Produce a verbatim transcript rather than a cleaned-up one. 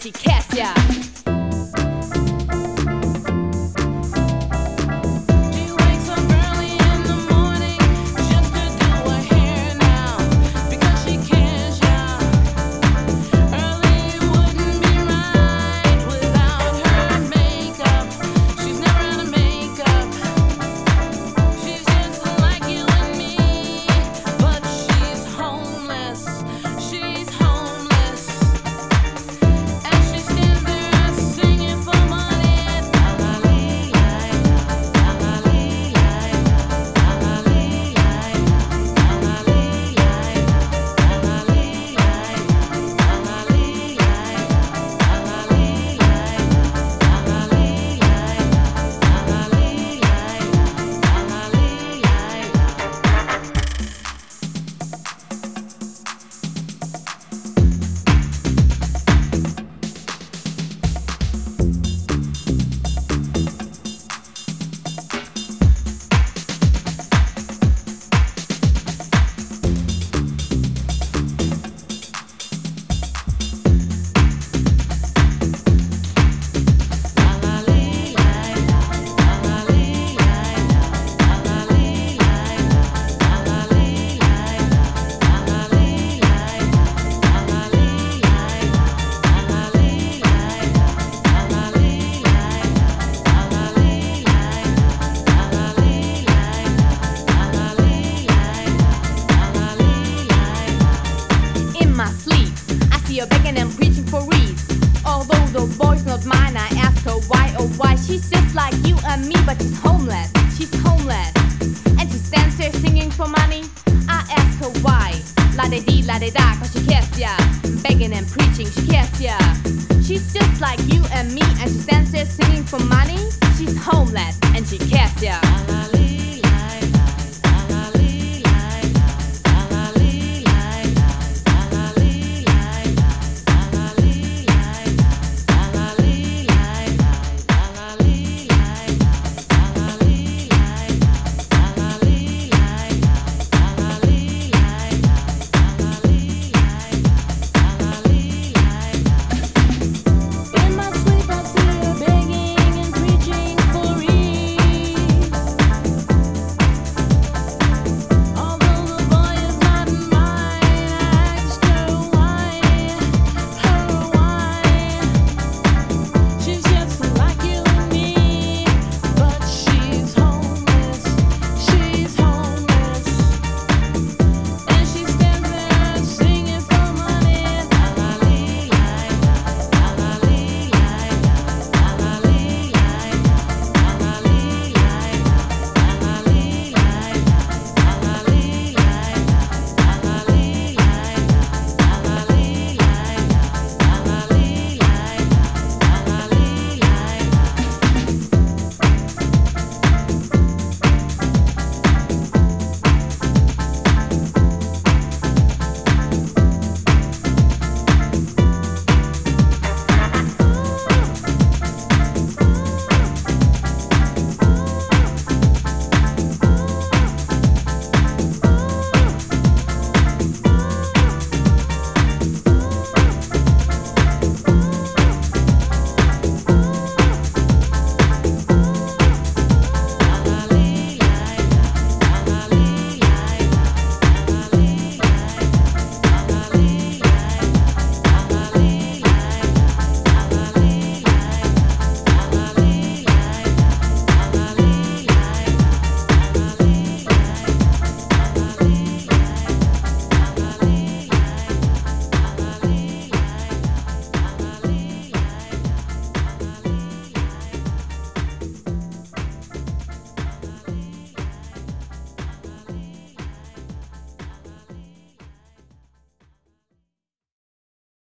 she cares, yeah. You're begging and preaching for reads. Although the voice not mine, I ask her why, oh why. She's just like you and me, but she's homeless. She's homeless, and she stands there singing for money. I ask her why. La de dee, la de da, cause she cares, yeah. Begging and preaching, she cares, yeah. She's just like you and me, and she stands there singing for money. She's homeless.